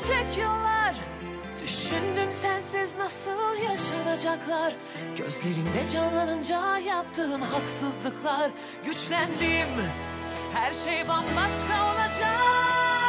gidecek yollar. Düşündüm sensiz nasıl yaşanacaklar. Gözlerimde canlanınca yaptığın haksızlıklar. Güçlendim, her şey bambaşka olacak.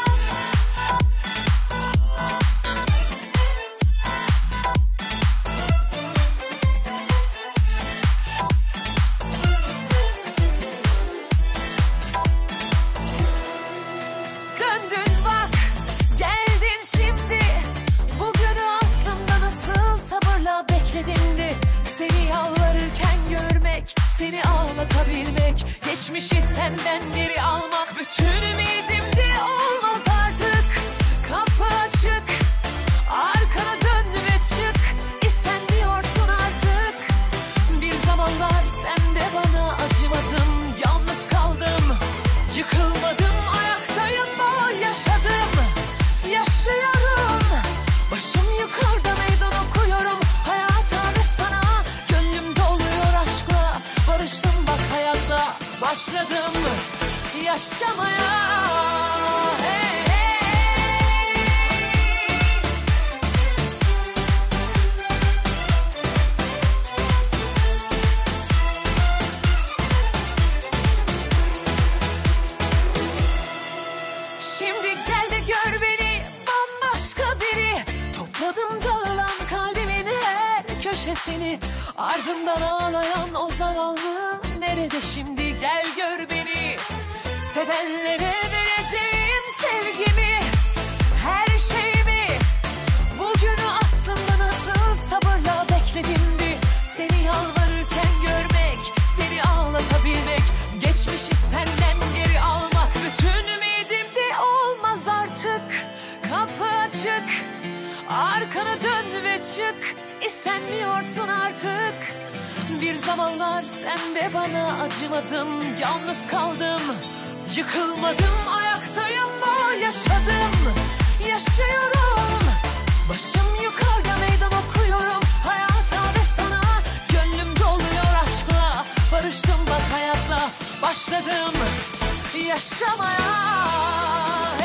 Seni yalvarırken görmek, seni ağlatabilmek, geçmişi senden geri almak bütün ümidimdi. Olmaz artık, kapı açık, arkana dön ve çık. İstenmiyorsun artık. Bir zamanlar sen de bana acımadın. Yalnız kaldım, yıkılmadım, ayaktayım, o yaşadım, yaşıyorum. Başım yukarıda meydan okuyorum hayata ve sana. Gönlüm doluyor aşkla, barıştım bak hayatla. Başladım yaşamaya. Hey, hey. Şimdi gel de gör beni, bambaşka biri. Topladım dağılan kalbimin her köşesini. Ardından ağlayan o zavallı nerede şimdi? Gel gör beni. Sevenlere vereceğim sevgimi, her şeyimi. Bugünü aslında nasıl sabırla bekledimdi. Seni yalvarırken görmek, seni ağlatabilmek, geçmişi senden geri almak bütün ümidimdi. Olmaz artık, kapı açık, arkana dön ve çık. İstenmiyorsun artık. Bir zamanlar sen de bana acımadın. Yalnız kaldım, yıkılmadım, ayaktayım, o yaşadım, yaşıyorum. Başım yukarıda meydan okuyorum hayata ve sana. Gönlüm doluyor aşkla, barıştım bak hayatla. Başladım yaşamaya.